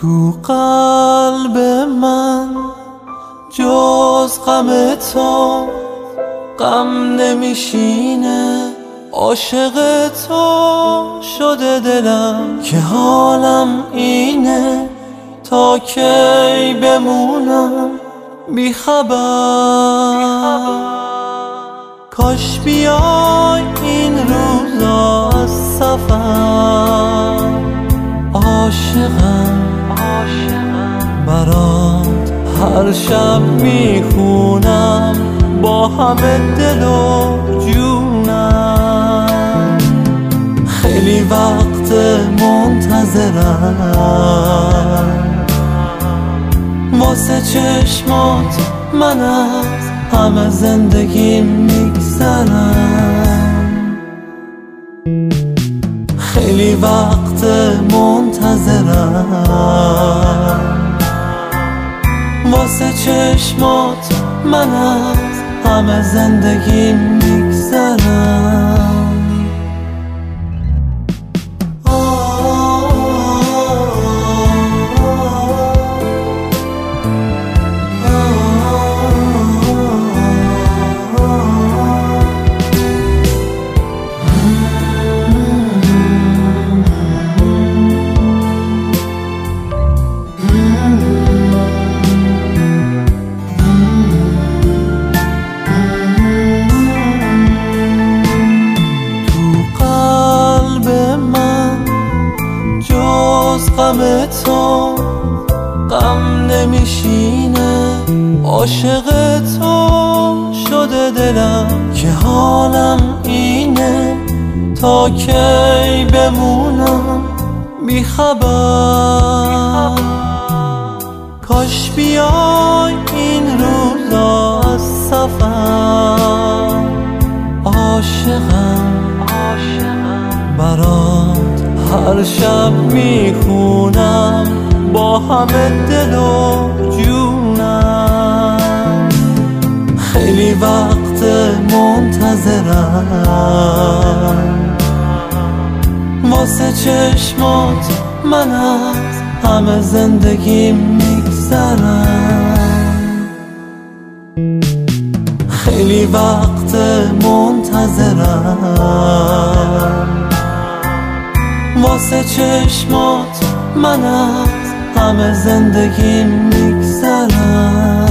تو قلب من جز غم تو غم نمیشینه، عاشق تو شده دلم که حالم اینه، تا کی بمونم بی خبر. کاش بیای این روزا از سفر، عاشقم برات هر شب میخونم با همه دل و جونم. خیلی وقت منتظرم، واسه چشمات من از همه زندگی میگذرم. خیلی وقت منتظرم، واسه چشمات من از همه زندگی میگذرم. غم تو غم نمیشینه، عاشق تو شده دلم که حالم اینه، تا کی بمونم بی خبر. کاش بیای این روزا از سفر، عاشقم برات هر شب میخونم با همه دل و جونم. خیلی وقت منتظرم، واسه چشمات من از همه زندگی میگذرم. خیلی وقت منتظرم، واسه چشمات من از همه زندگی میگذرم.